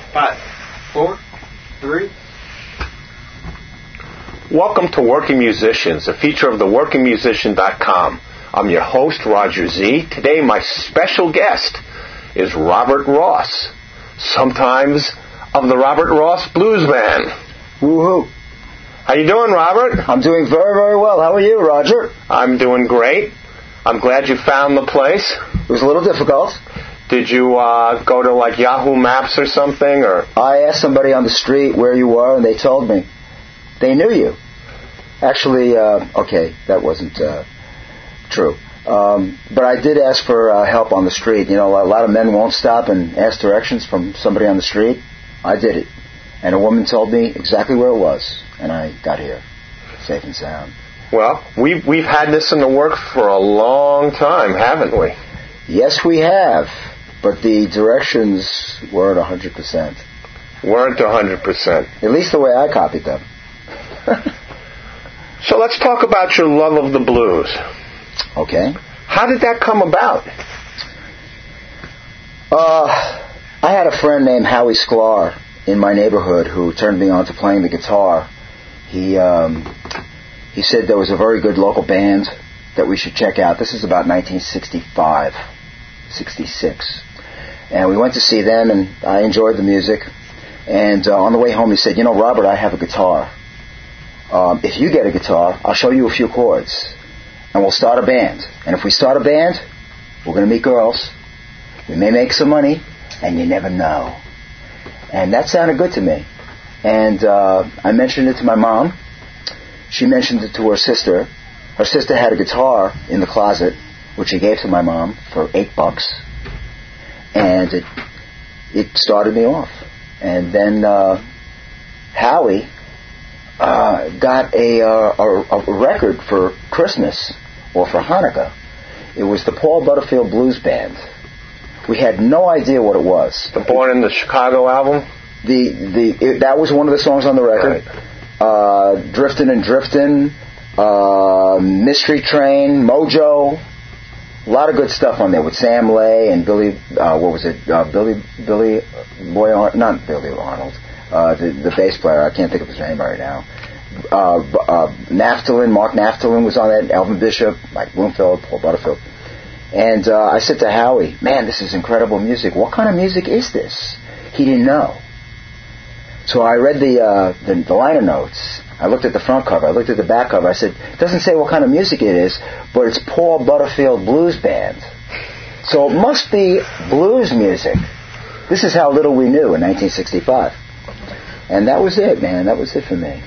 5, 4, 3. Welcome to Working Musicians, a feature of theworkingmusician.com. I'm your host, Roger Z. Today, my special guest is Robert Ross, sometimes of the Robert Ross Blues Band. Woohoo! How you doing, Robert? I'm doing very, very well. How are you, Roger? I'm doing great. I'm glad you found the place. It was a little difficult. Did you go to like Yahoo Maps or something? Or I asked somebody on the street where you were, and they told me. They knew you. Actually, okay, that wasn't true. But I did ask for help on the street. You know, a lot of men won't stop and ask directions from somebody on the street. I did it. And a woman told me exactly where it was. And I got here, safe and sound. Well, we've had this in the works for a long time, haven't we? Yes, we have. But the directions weren't 100%. Weren't 100%. At least the way I copied them. So let's talk about your love of the blues. Okay. How did that come about? I had a friend named Howie Sklar in my neighborhood who turned me on to playing the guitar. He said there was a very good local band that we should check out. This is about 1965, 66. And we went to see them, and I enjoyed the music. And on the way home, he said, "You know, Robert, I have a guitar. If you get a guitar, I'll show you a few chords, and we'll start a band. And if we start a band, we're going to meet girls. We may make some money, and you never know." And that sounded good to me. And I mentioned it to my mom. She mentioned it to her sister. Her sister had a guitar in the closet, which she gave to my mom for $8. And it started me off. And then Howie got a record for Christmas or for Hanukkah. It was the Paul Butterfield Blues Band. We had no idea what it was. The Born in the Chicago album? That was one of the songs on the record. Right. Driftin' and Driftin', Mystery Train, Mojo. A lot of good stuff on there with Sam Lay and Billy. Billy Boy Arnold, not Billy Arnold. The bass player. I can't think of his name right now. Naftalin, Mark Naftalin was on that. Elvin Bishop, Mike Bloomfield, Paul Butterfield. And I said to Howie, "Man, this is incredible music. What kind of music is this?" He didn't know. So I read the liner notes. I looked at the front cover. I looked at the back cover. I said, "It doesn't say what kind of music it is, but it's Paul Butterfield Blues Band. So it must be blues music." This is how little we knew in 1965. And that was it, man. That was it for me.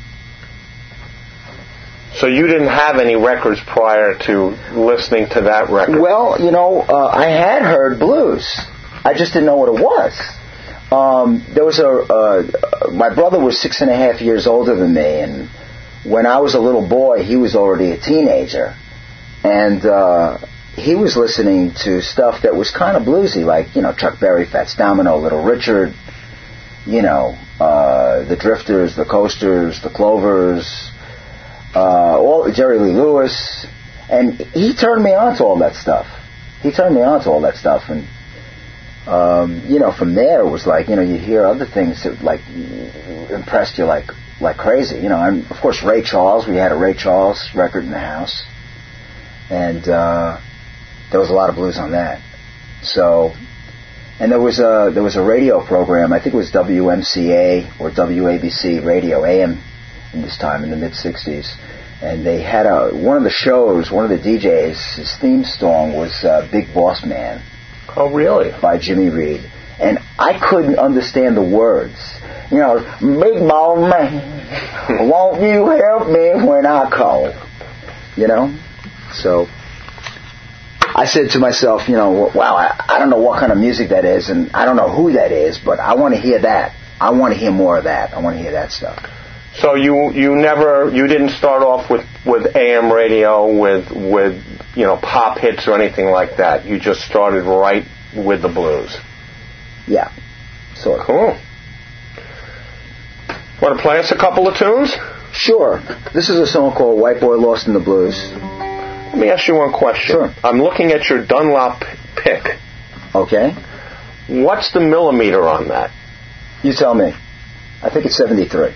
So you didn't have any records prior to listening to that record? Well, you know, I had heard blues. I just didn't know what it was. There was my brother was 6.5 years older than me, and when I was a little boy, he was already a teenager, and he was listening to stuff that was kind of bluesy, like, you know, Chuck Berry, Fats Domino, Little Richard, you know, the Drifters, the Coasters, the Clovers, all Jerry Lee Lewis, and he turned me on to all that stuff. And you know, from there it was like, you know, you hear other things that like impressed you like crazy. You know, and of course Ray Charles. We had a Ray Charles record in the house, and there was a lot of blues on that. So, and there was a radio program. I think it was WMCA or WABC radio AM in this time in the mid '60s, and they had one of the shows. One of the DJs, his theme song was "Big Boss Man." Oh, really? By Jimmy Reed. And I couldn't understand the words. You know, "Big Boss Man, won't you help me when I call?" You know? So I said to myself, you know, wow, I don't know what kind of music that is, and I don't know who that is, but I want to hear that. I want to hear more of that. I want to hear that stuff. So you didn't start off with AM radio with you know, pop hits or anything like that. You just started right with the blues. Yeah. Sort of. Cool. Want to play us a couple of tunes? Sure. This is a song called "White Boy Lost in the Blues." Let me ask you one question. Sure. I'm looking at your Dunlop pick. Okay. What's the millimeter on that? You tell me. I think it's 73.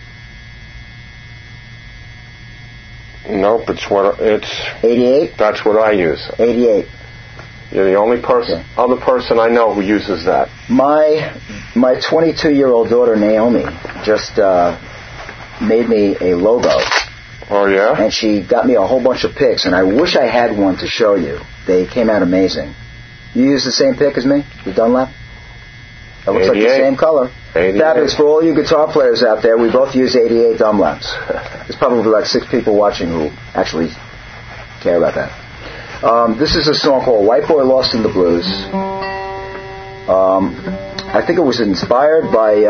Nope, it's 88? That's what I use. 88. You're the only other person I know who uses that. My 22-year-old daughter Naomi just made me a logo. Oh yeah? And she got me a whole bunch of picks, and I wish I had one to show you. They came out amazing. You use the same pick as me, the Dunlap? It looks 88. like the same color. 88. Fabulous. For all you guitar players out there, we both use 88 Dunlaps. There's probably like 6 people watching who actually care about that. This is a song called White Boy Lost in the Blues. I think it was inspired by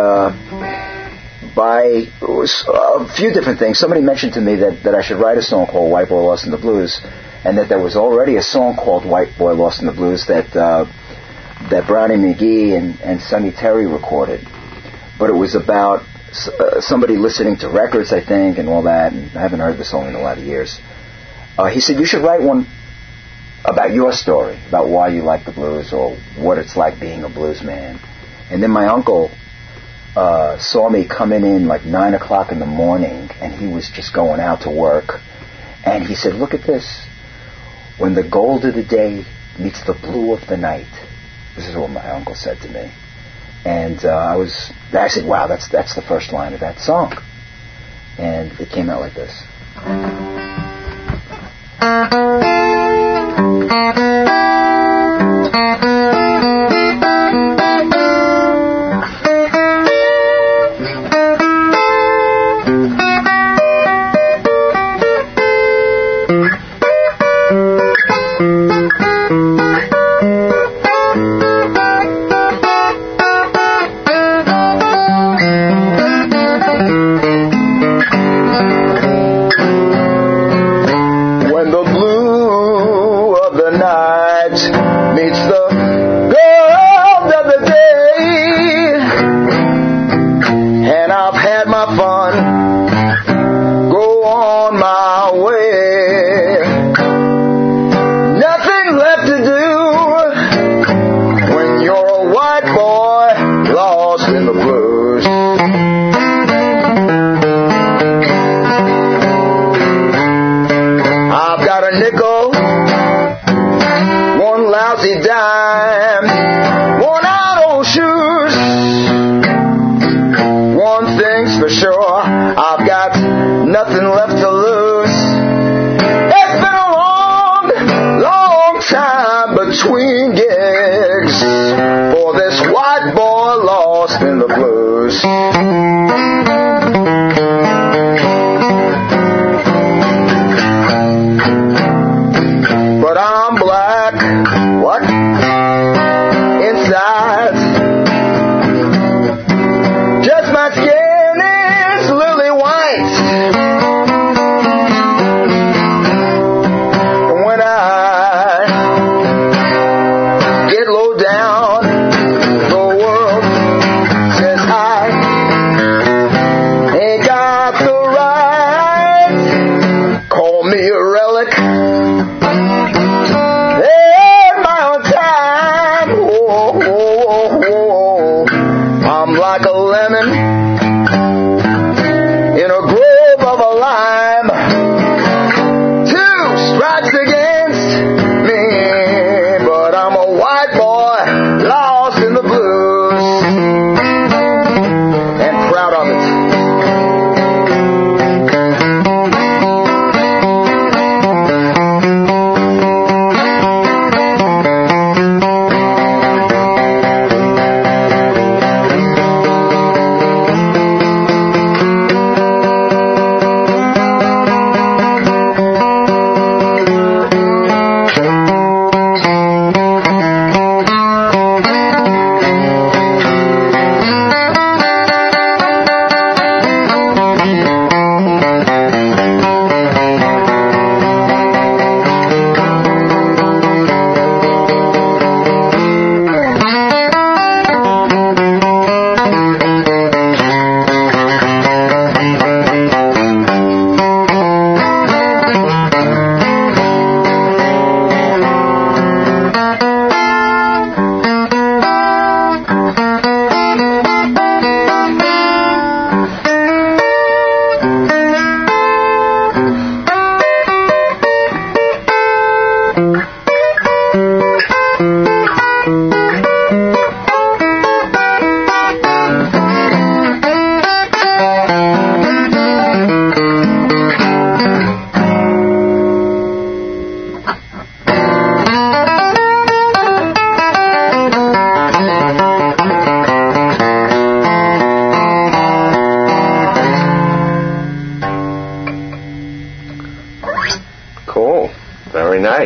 a few different things. Somebody mentioned to me that I should write a song called White Boy Lost in the Blues, and that there was already a song called White Boy Lost in the Blues that Brownie McGhee and Sonny Terry recorded. But it was about somebody listening to records, I think, and all that, and I haven't heard the song in a lot of years. He said, you should write one about your story, about why you like the blues or what it's like being a blues man. And then my uncle saw me coming in like 9 o'clock in the morning, and he was just going out to work. And he said, look at this. When the gold of the day meets the blue of the night. This is what my uncle said to me. And I said, wow, that's the first line of that song. And it came out like this.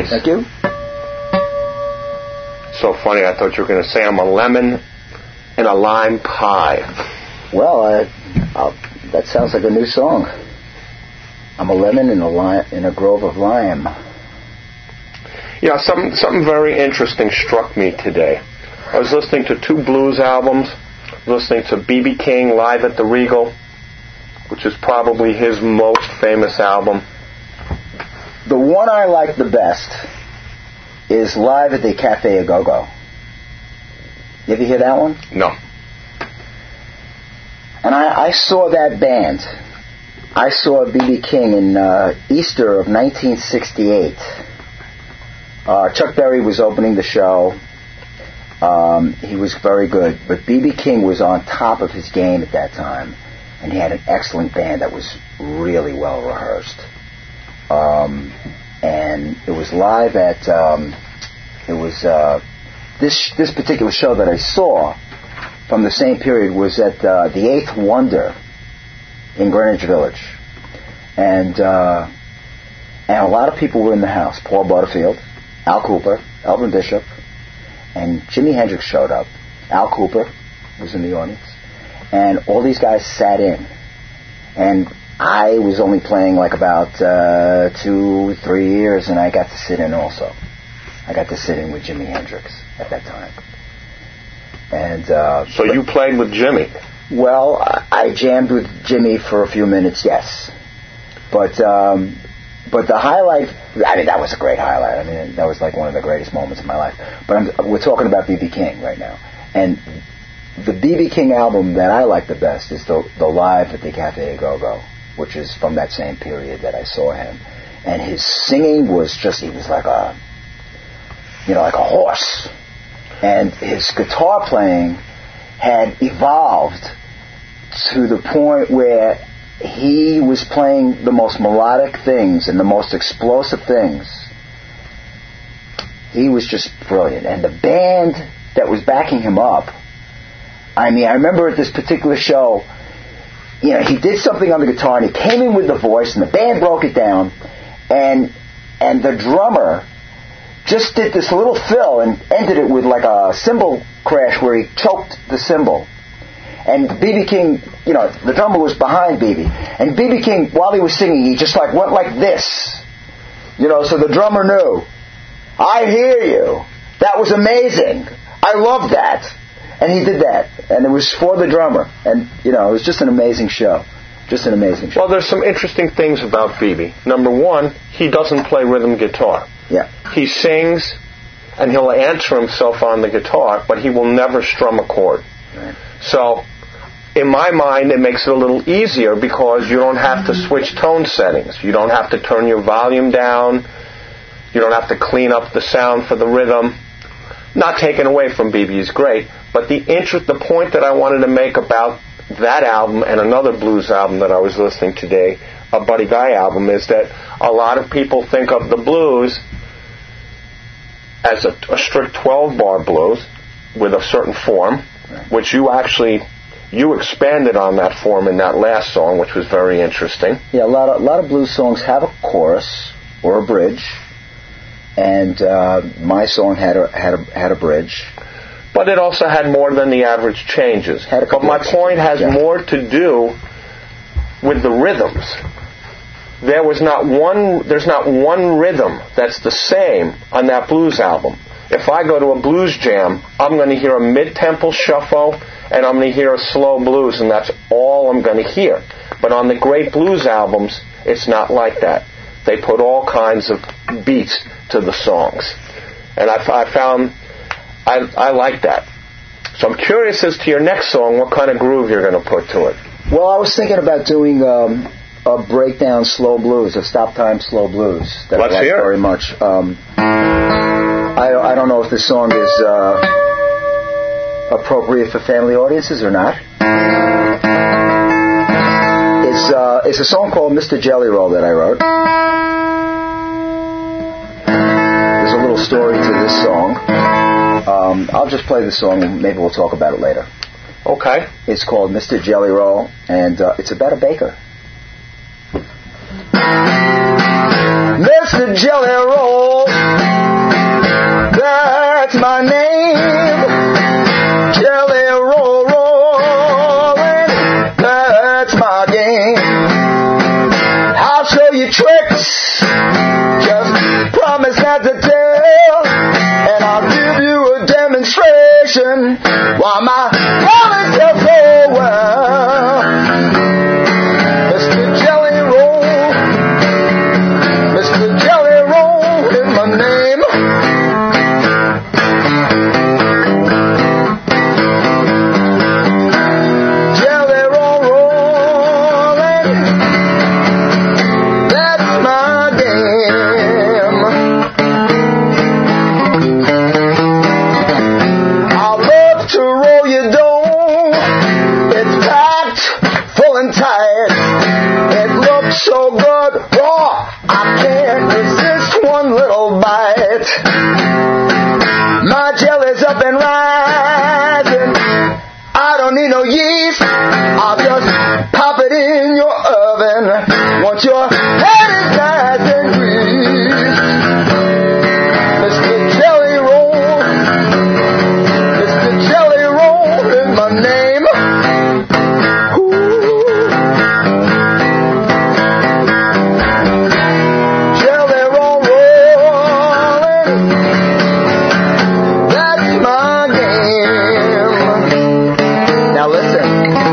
nice. Thank you. So funny, I thought you were going to say I'm a lemon in a lime pie. Well, that sounds like a new song. I'm a lemon in a grove of lime. Yeah, something very interesting struck me today. I was listening to 2 blues albums, listening to B.B. King Live at the Regal, which is probably his most famous album. The one I like the best is Live at the Cafe A Go-Go. You ever hear that one? No. And I saw that band. I saw B.B. King in Easter of 1968. Chuck Berry was opening the show. He was very good. But B.B. King was on top of his game at that time. And he had an excellent band that was really well rehearsed. And it was live at... this particular show that I saw from the same period was at the Eighth Wonder in Greenwich Village. And a lot of people were in the house. Paul Butterfield, Al Kooper, Elvin Bishop, and Jimi Hendrix showed up. Al Kooper was in the audience. And all these guys sat in. And I was only playing like about 2-3 years, and I got to sit in also. I got to sit in with Jimi Hendrix at that time. And so you played with Jimmy? Well, I jammed with Jimmy for a few minutes, yes. But the highlight, I mean, that was a great highlight. I mean, that was like one of the greatest moments of my life. But we're talking about B.B. King right now. And the B.B. King album that I like the best is the Live at the Cafe A Go-Go, which is from that same period that I saw him. And his singing was just, he was like a horse. And his guitar playing had evolved to the point where he was playing the most melodic things and the most explosive things. He was just brilliant. And the band that was backing him up, I mean, I remember at this particular show, he did something on the guitar and he came in with the voice and the band broke it down, and the drummer just did this little fill and ended it with like a cymbal crash where he choked the cymbal. And B.B. King, the drummer was behind B.B. And B.B. King, while he was singing, he just like went like this. So the drummer knew. I hear you. That was amazing. I love that. And he did that. And it was for the drummer. And, it was just an amazing show. Just an amazing show. Well, there's some interesting things about B.B. Number one, he doesn't play rhythm guitar. Yeah. He sings, and he'll answer himself on the guitar, but he will never strum a chord. Right. So, in my mind, it makes it a little easier because you don't have to switch tone settings. You don't have to turn your volume down. You don't have to clean up the sound for the rhythm. Not taken away from B.B. He's great, but the point that I wanted to make about that album and another blues album that I was listening today, a Buddy Guy album, is that a lot of people think of the blues as a strict 12-bar blues with a certain form, which you expanded on that form in that last song, which was very interesting. Yeah, a lot of blues songs have a chorus or a bridge, and my song had a bridge. But it also had more than the average changes. But my point has more to do with the rhythms. There's not one rhythm that's the same on that blues album. If I go to a blues jam, I'm going to hear a mid-tempo shuffle and I'm going to hear a slow blues, and that's all I'm going to hear. But on the great blues albums, it's not like that. They put all kinds of beats to the songs. And I found I like that. So I'm curious as to your next song, what kind of groove you're going to put to it. Well, I was thinking about doing a breakdown slow blues, a stop time slow blues that I like very much. I don't know if this song is appropriate for family audiences or not. It's a song called Mr. Jelly Roll that I wrote. There's a little story to this song. I'll just play the song and maybe we'll talk about it later. Okay. It's called Mr. Jelly Roll, and it's about a baker. Mr. Jelly Roll, that's my name. Jelly Roll, rolling, that's my game. I'll show you tricks, just promise not to tell, and I'll give you a demonstration while my jelly does so well. Mr. Jelly Roll, Mr. Jelly Roll is my name. Jelly Roll, rolling, that's my game. I love to roll your dough. It's packed full and tight. It looks so good, raw. I can't resist one little bite. My jelly's up and rising. I don't need no yeast. I'll just pop it in your oven once your head is nice and greased. Mr. Jelly Roll, Mr. Jelly Roll is my name. Ooh. Jelly Roll, rolling, that's my game. Now listen.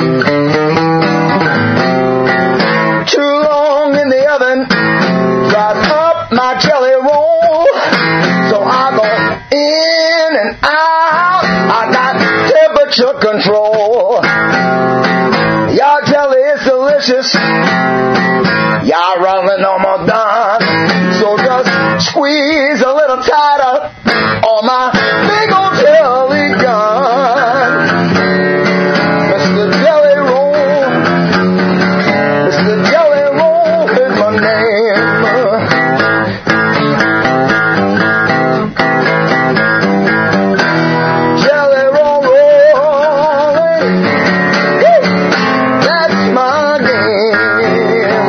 Too long in the oven dries up my jelly roll, so I go in and out. I got temperature control. Your jelly is delicious. Y'all rolling almost done, so just squeeze a little tighter on my big old jelly gun. Mr. Jelly Roll, Mr. Jelly Roll is my name. Jelly Roll, rolling, that's my game.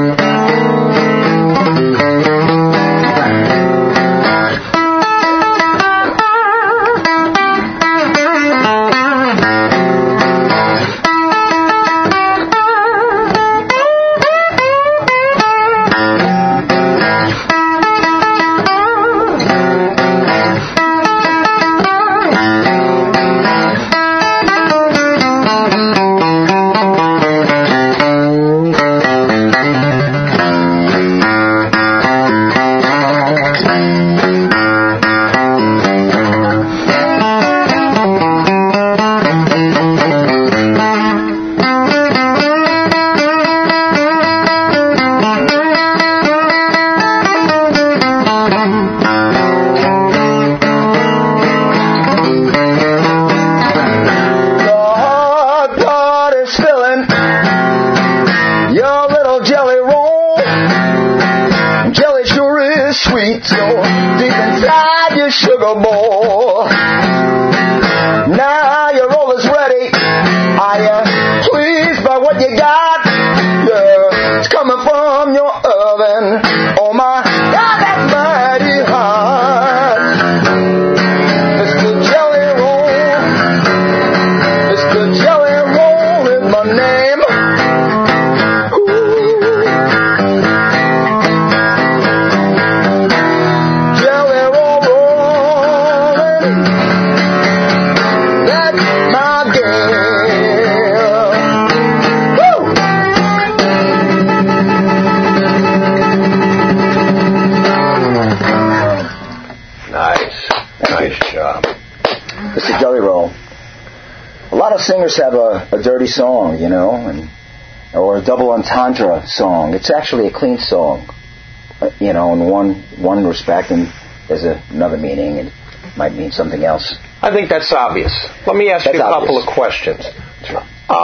sweet, so deep inside your sugar bowl. Now your roll is ready. Are you pleased by what you got? Yeah, it's coming from your oven. Oh my God, that's mighty hot. Mr. Jelly Roll, Mr. Jelly Roll is my name. Mr. Jelly Roll. A lot of singers have a dirty song, you know, or a double entendre song. It's actually a clean song, you know, in one respect, and there's another meaning. It might mean something else. I think that's obvious. Let me ask you a couple of questions. Sure.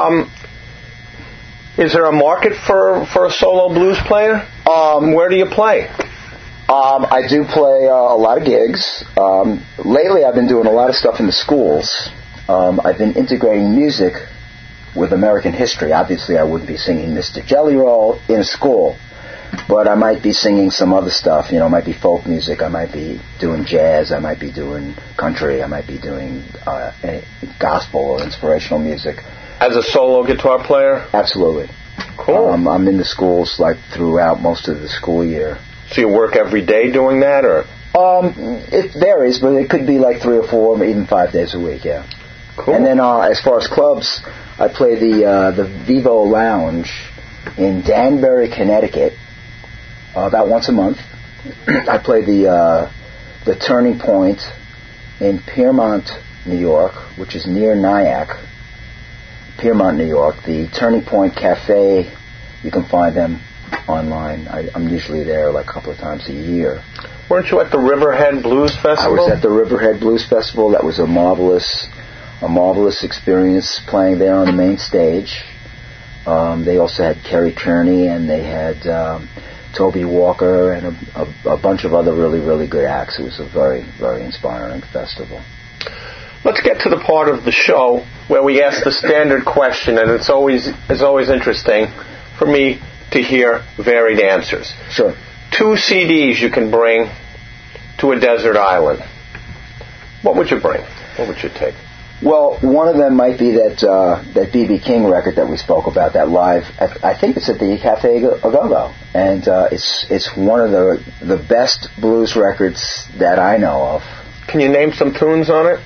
Is there a market for a solo blues player? Where do you play? I do play a lot of gigs. Lately, I've been doing a lot of stuff in the schools. I've been integrating music with American history. Obviously, I wouldn't be singing Mr. Jelly Roll in a school. But I might be singing some other stuff. You know, it might be folk music. I might be doing jazz. I might be doing country. I might be doing gospel or inspirational music. As a solo guitar player? Absolutely. Cool. I'm in the schools like throughout most of the school year. So you work every day doing that, or? It varies, but it could be like 3 or 4, even 5 days a week. Yeah. Cool. And then as far as clubs, I play the Vivo Lounge in Danbury, Connecticut, about once a month. I play the Turning Point in Piermont, New York, which is near Nyack. Piermont, New York. The Turning Point Cafe, you can find them online. I'm usually there like a couple of times a year. Weren't you at the Riverhead Blues Festival? I was at the Riverhead Blues Festival. That was a marvelous experience playing there on the main stage. They also had Kerry Kearney, and they had Toby Walker, and a bunch of other really, really good acts. It was a very, very inspiring festival. Let's get to the part of the show where we ask the standard question, and it's always interesting for me to hear varied answers. Sure. 2 CDs you can bring to a desert island. What would you bring? What would you take? Well, one of them might be that B.B. King record that we spoke about, that live. I think it's at the Cafe Go-Go, and it's one of the best blues records that I know of. Can you name some tunes on it?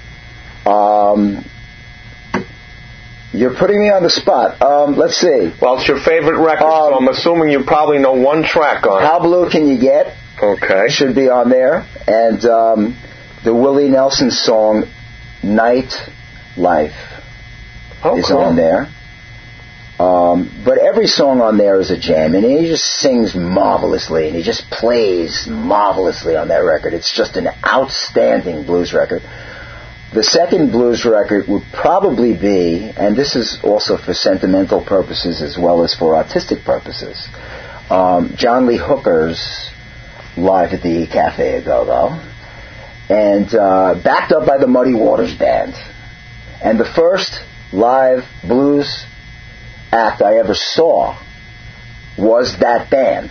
You're putting me on the spot. Let's see. Well, it's your favorite record, so I'm assuming you probably know one track on it. How Blue Can You Get? Okay. Should be on there. And the Willie Nelson song, Night Life, is on there. But every song on there is a jam, and he just sings marvelously, and he just plays marvelously on that record. It's just an outstanding blues record. The second blues record would probably be, and this is also for sentimental purposes as well as for artistic purposes, John Lee Hooker's Live at the Cafe Go-Go, and backed up by the Muddy Waters Band. And the first live blues act I ever saw was that band.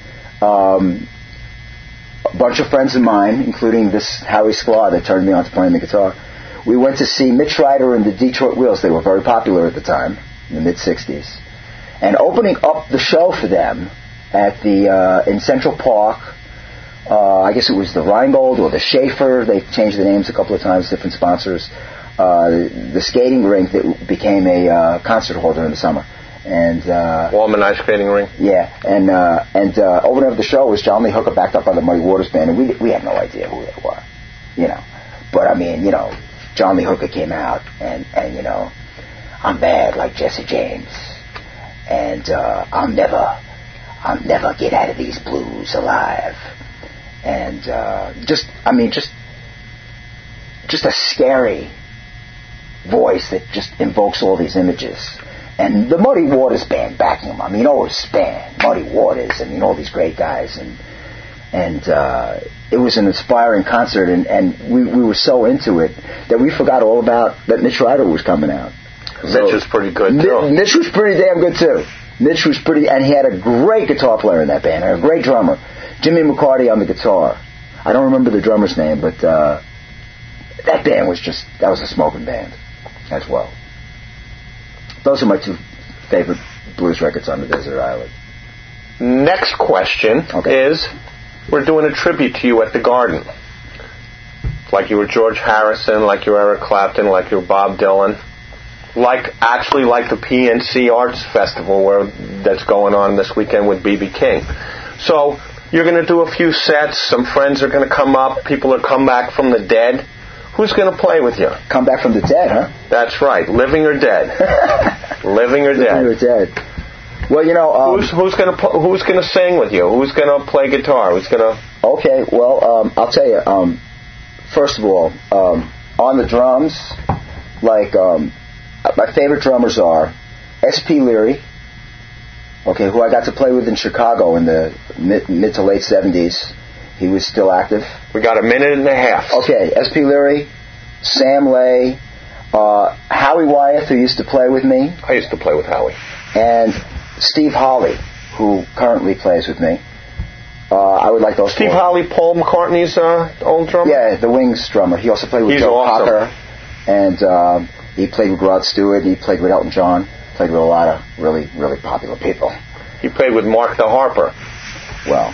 A bunch of friends of mine, including this Howie Sklar that turned me on to playing the guitar, we went to see Mitch Ryder and the Detroit Wheels. They were very popular at the time, in the mid-'60s. And opening up the show for them at in Central Park, I guess it was the Rheingold or the Schaefer. They changed the names a couple of times, different sponsors. The skating rink that became a concert hall during the summer. And Wallman Ice Skating Rink. Yeah, and opening up the show was John Lee Hooker, backed up by the Muddy Waters Band, and we had no idea who they were, you know. But I mean, you know, John Lee Hooker came out, and you know, I'm bad like Jesse James, and I'll never get out of these blues alive, and just a scary voice that just invokes all these images. And the Muddy Waters Band backing him. I mean, all his band, Muddy Waters, I mean, all these great guys. And it was an inspiring concert, and we were so into it that we forgot all about that Mitch Ryder was coming out. Mitch was pretty good, too. Mitch was pretty damn good, too. Mitch was pretty, and he had a great guitar player in that band, and a great drummer. Jimmy McCarty on the guitar. I don't remember the drummer's name, but that band was that was a smoking band as well. Those are my 2 favorite blues records on the desert island. Next question is, we're doing a tribute to you at the Garden. Like you were George Harrison, like you were Eric Clapton, like you were Bob Dylan. Like the PNC Arts Festival that's going on this weekend with B.B. King. So you're going to do a few sets. Some friends are going to come up. People are come back from the dead. Who's going to play with you? Come back from the dead, huh? That's right. Living or dead. Living or dead. Living or dead. Well, you know, who's going to sing with you? Who's going to play guitar? Who's going to? Okay. Well, I'll tell you. First of all, on the drums, like my favorite drummers are S.P. Leary. Okay, who I got to play with in Chicago in the mid to late 70s. He was still active. We got a minute and a half. Okay, S.P. Leary, Sam Lay, Howie Wyeth, who used to play with me. I used to play with Howie. And Steve Holley, who currently plays with me. I would like those Steve four. Holly, Paul McCartney's old drummer? Yeah, the Wings drummer. He also played with He's Joe awesome. Cocker, and he played with Rod Stewart, and he played with Elton John. Played with a lot of really, really popular people. He played with Mark the Harper. Well,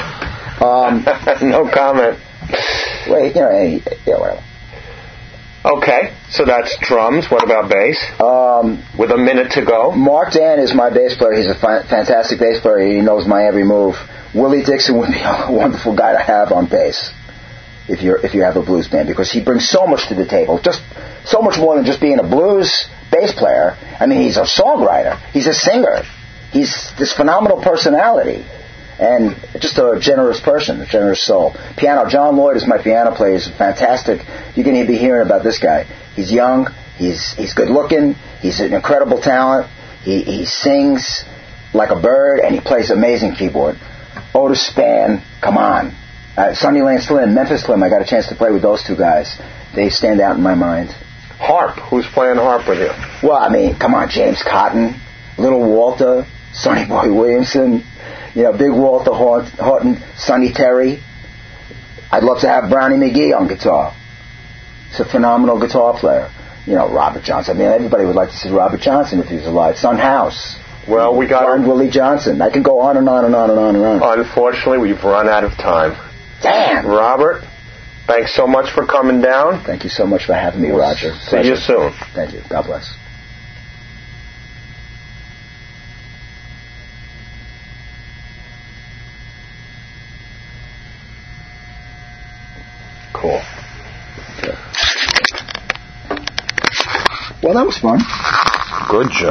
No comment. wait, whatever. Okay, so that's drums. What about bass? With a minute to go. Mark Dan is my bass player. He's a fantastic bass player. He knows my every move. Willie Dixon would be a wonderful guy to have on bass if you have a blues band, because he brings so much to the table. Just so much more than just being a blues bass player. I mean, he's a songwriter. He's a singer. He's this phenomenal personality. And just a generous person, a generous soul. Piano, John Lloyd is my piano player. He's fantastic. You're going to be hearing about this guy. He's young. He's good looking. He's an incredible talent. He sings like a bird, and he plays amazing keyboard. Otis Spann, come on. Sonny Lane Slim, Memphis Slim. I got a chance to play with those two guys. They stand out in my mind. Harp. Who's playing harp with you? Well, I mean, come on, James Cotton, Little Walter, Sonny Boy Williamson. Big Walter Horton, Sonny Terry. I'd love to have Brownie McGee on guitar. He's a phenomenal guitar player. Robert Johnson. I mean, everybody would like to see Robert Johnson if he was alive. Son House. Well, we got John Willie Johnson. I can go on and on and on and on and on. Unfortunately, we've run out of time. Damn. Robert, thanks so much for coming down. Thank you so much for having me, Roger. See you soon. Thank you. God bless. Cool. Well, that was fun. Good job.